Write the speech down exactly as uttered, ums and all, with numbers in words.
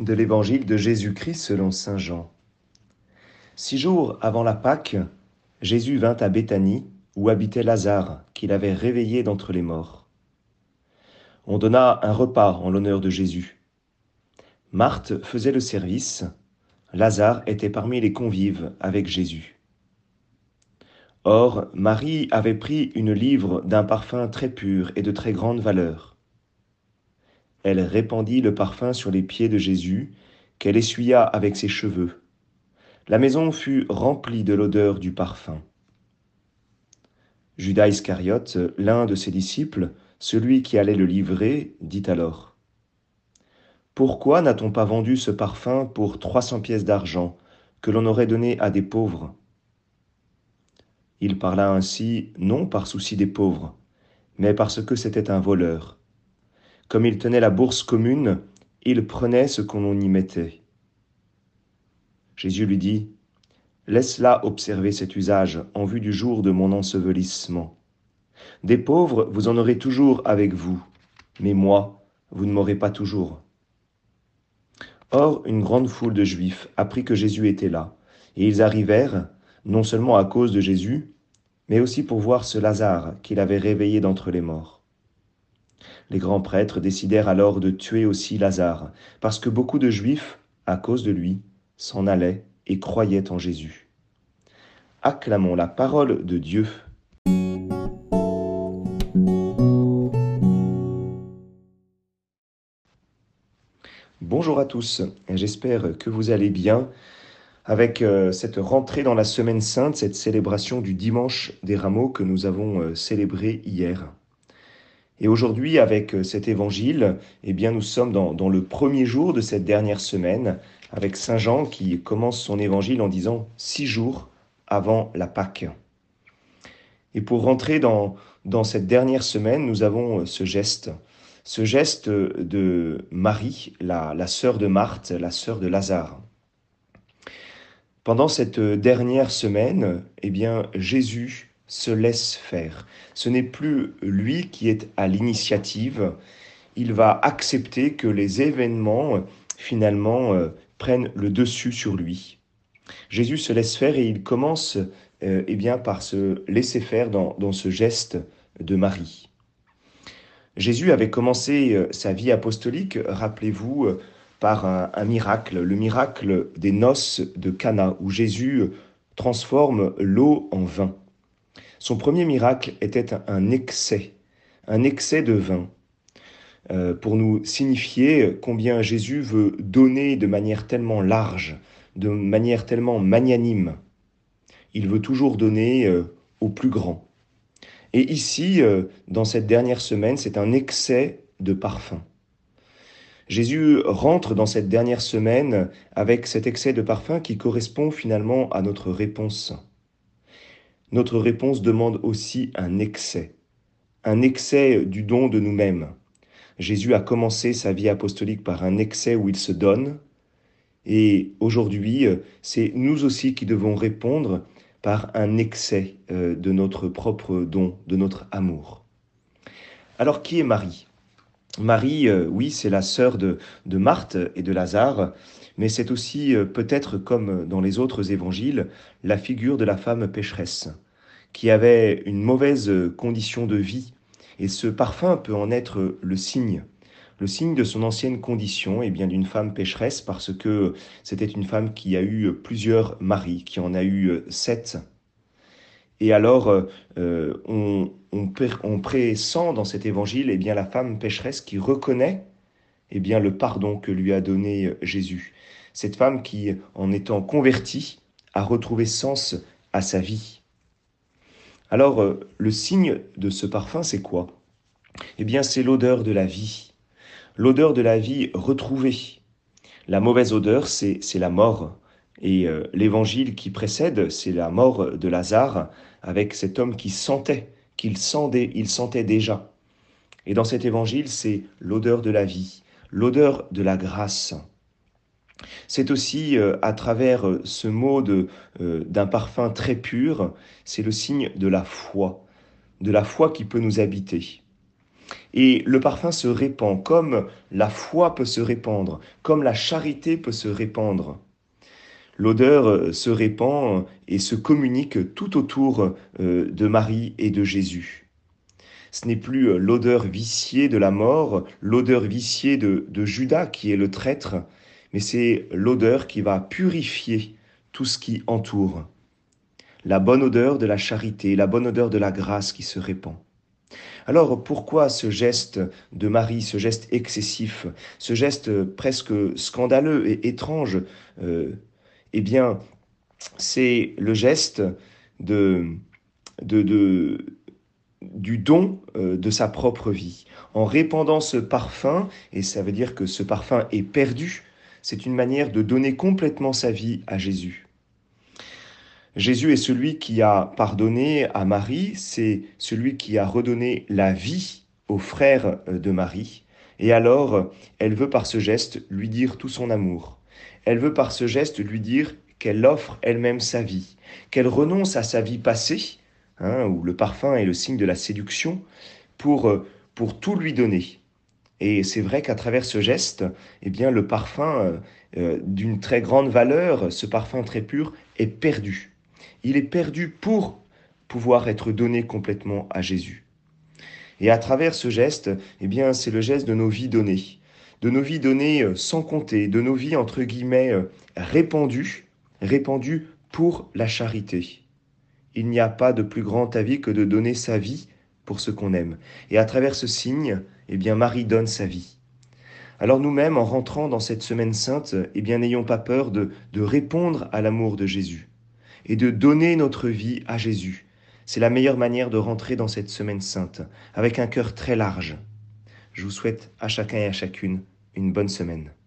De l'évangile de Jésus-Christ selon saint Jean. Six jours avant la Pâque, Jésus vint à Béthanie, où habitait Lazare, qu'il avait réveillé d'entre les morts. On donna un repas en l'honneur de Jésus. Marthe faisait le service, Lazare était parmi les convives avec Jésus. Or, Marie avait pris une livre d'un parfum très pur et de très grande valeur. Elle répandit le parfum sur les pieds de Jésus, qu'elle essuya avec ses cheveux. La maison fut remplie de l'odeur du parfum. Judas Iscariote, l'un de ses disciples, celui qui allait le livrer, dit alors : « Pourquoi n'a-t-on pas vendu ce parfum pour trois cents pièces d'argent, que l'on aurait donné à des pauvres ?» Il parla ainsi non par souci des pauvres, mais parce que c'était un voleur. Comme il tenait la bourse commune, il prenait ce qu'on y mettait. Jésus lui dit : « Laisse-la observer cet usage en vue du jour de mon ensevelissement. Des pauvres, vous en aurez toujours avec vous, mais moi, vous ne m'aurez pas toujours. » Or, une grande foule de Juifs apprit que Jésus était là, et ils arrivèrent, non seulement à cause de Jésus, mais aussi pour voir ce Lazare qu'il avait réveillé d'entre les morts. Les grands prêtres décidèrent alors de tuer aussi Lazare, parce que beaucoup de Juifs, à cause de lui, s'en allaient et croyaient en Jésus. Acclamons la parole de Dieu. Bonjour à tous, j'espère que vous allez bien avec euh, cette rentrée dans la Semaine Sainte, cette célébration du Dimanche des Rameaux que nous avons euh, célébré hier. Et aujourd'hui, avec cet évangile, eh bien, nous sommes dans, dans le premier jour de cette dernière semaine, avec saint Jean qui commence son évangile en disant « six jours avant la Pâque ». Et pour rentrer dans, dans cette dernière semaine, nous avons ce geste, ce geste de Marie, la, la sœur de Marthe, la sœur de Lazare. Pendant cette dernière semaine, eh bien, Jésus se laisse faire. Ce n'est plus lui qui est à l'initiative. Il va accepter que les événements, finalement, euh, prennent le dessus sur lui. Jésus se laisse faire et il commence euh, eh bien, par se laisser faire dans, dans ce geste de Marie. Jésus avait commencé euh, sa vie apostolique, rappelez-vous, euh, par un, un miracle, le miracle des noces de Cana, où Jésus transforme l'eau en vin. Son premier miracle était un excès, un excès de vin, euh, pour nous signifier combien Jésus veut donner de manière tellement large, de manière tellement magnanime. Il veut toujours donner euh, au plus grand. Et ici, euh, dans cette dernière semaine, c'est un excès de parfum. Jésus rentre dans cette dernière semaine avec cet excès de parfum qui correspond finalement à notre réponse. Notre réponse demande aussi un excès, un excès du don de nous-mêmes. Jésus a commencé sa vie apostolique par un excès où il se donne, et aujourd'hui, c'est nous aussi qui devons répondre par un excès de notre propre don, de notre amour. Alors, qui est Marie ? Marie, oui, c'est la sœur de, de Marthe et de Lazare, mais c'est aussi, peut-être comme dans les autres évangiles, la figure de la femme pécheresse, qui avait une mauvaise condition de vie. Et ce parfum peut en être le signe, le signe de son ancienne condition, et bien d'une femme pécheresse, parce que c'était une femme qui a eu plusieurs maris, qui en a eu sept. Et alors, euh, on, on, on pressent dans cet évangile eh bien, la femme pécheresse qui reconnaît eh bien, le pardon que lui a donné Jésus. Cette femme qui, en étant convertie, a retrouvé sens à sa vie. Alors, euh, le signe de ce parfum, c'est quoi ? Eh bien, c'est l'odeur de la vie. L'odeur de la vie retrouvée. La mauvaise odeur, c'est, c'est la mort. Et euh, l'évangile qui précède, c'est la mort de Lazare, avec cet homme qui sentait, qu'il sentait, il sentait déjà. Et dans cet évangile, c'est l'odeur de la vie, l'odeur de la grâce. C'est aussi euh, à travers euh, ce mot de, euh, d'un parfum très pur, c'est le signe de la foi, de la foi qui peut nous habiter. Et le parfum se répand comme la foi peut se répandre, comme la charité peut se répandre. L'odeur euh, se répand et se communique tout autour euh, de Marie et de Jésus. Ce n'est plus euh, l'odeur viciée de la mort, l'odeur viciée de, de Judas qui est le traître, mais c'est l'odeur qui va purifier tout ce qui entoure. La bonne odeur de la charité, la bonne odeur de la grâce qui se répand. Alors pourquoi ce geste de Marie, ce geste excessif, ce geste presque scandaleux et étrange euh, Eh bien, c'est le geste de, de, de, du don euh, de sa propre vie. En répandant ce parfum, et ça veut dire que ce parfum est perdu, c'est une manière de donner complètement sa vie à Jésus. Jésus est celui qui a pardonné à Marie, c'est celui qui a redonné la vie aux frères de Marie. Et alors, elle veut par ce geste lui dire tout son amour. Elle veut par ce geste lui dire qu'elle offre elle-même sa vie, qu'elle renonce à sa vie passée, hein, où le parfum est le signe de la séduction, pour, pour tout lui donner. Et c'est vrai qu'à travers ce geste, eh bien, le parfum euh, d'une très grande valeur, ce parfum très pur, est perdu. Il est perdu pour pouvoir être donné complètement à Jésus. Et à travers ce geste, eh bien, c'est le geste de nos vies données, de nos vies données sans compter, de nos vies entre guillemets répandues, répandues pour la charité. Il n'y a pas de plus grand avis que de donner sa vie pour ce qu'on aime. Et à travers ce signe, eh bien, Marie donne sa vie. Alors nous-mêmes, en rentrant dans cette semaine sainte, eh bien, n'ayons pas peur de, de répondre à l'amour de Jésus et de donner notre vie à Jésus. C'est la meilleure manière de rentrer dans cette semaine sainte, avec un cœur très large. Je vous souhaite à chacun et à chacune une bonne semaine.